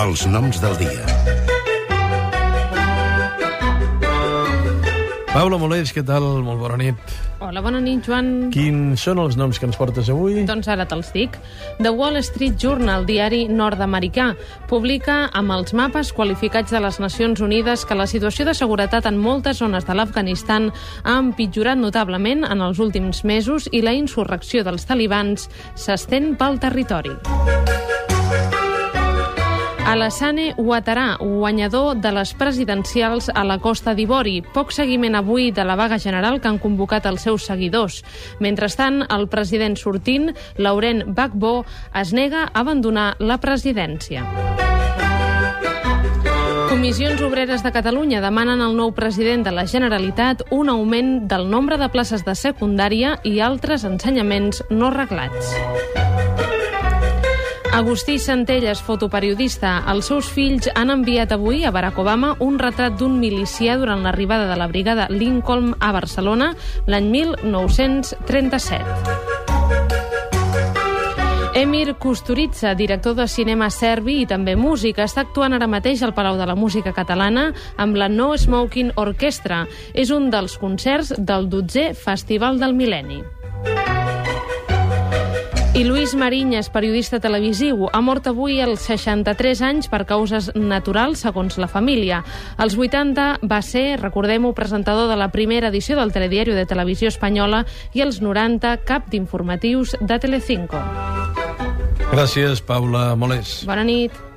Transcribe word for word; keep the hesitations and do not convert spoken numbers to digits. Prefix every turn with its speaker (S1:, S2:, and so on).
S1: Els noms del dia.
S2: Paula Molés, què tal? Molt bona nit.
S3: Hola, bona nit, Joan.
S2: Quins són els noms que ens portes avui?
S3: Doncs ara te'ls dic. The Wall Street Journal, diari nord-americà, publica amb els mapes qualificats de les Nacions Unides que la situació de seguretat en moltes zones de l'Afganistan ha empitjorat notablement en els últims mesos i la insurrecció dels talibans s'estén pel territori. Alassane Ouattara, guanyador de les presidencials a la Costa d'Ivori. Poc seguiment avui de la vaga general que han convocat els seus seguidors. Mentrestant, el president sortint, Laurent Gbagbo, es nega a abandonar la presidència. Comissions Obreres de Catalunya demanen al nou president de la Generalitat un augment del nombre de places de secundària i altres ensenyaments no reglats. Agustí Centelles, fotoperiodista. Els seus fills han enviat avui a Barack Obama un retrat d'un milicià durant l'arribada de la brigada Lincoln a Barcelona l'any mil nou-cents trenta-set. Emir Kusturica, director de cinema serbi i també músic, està actuant ara mateix al Palau de la Música Catalana amb la No Smoking Orchestra. És un dels concerts del dotzè Festival del Mil·lenni. I Luis Mariñas, periodista televisiu, ha mort avui als seixanta-tres anys per causes naturals, segons la família. Als vuitanta va ser, recordem-ho, presentador de la primera edició del Telediario de Televisió Espanyola i als noranta cap d'informatius de Telecinco.
S2: Gràcies, Paula Molés.
S3: Bona nit.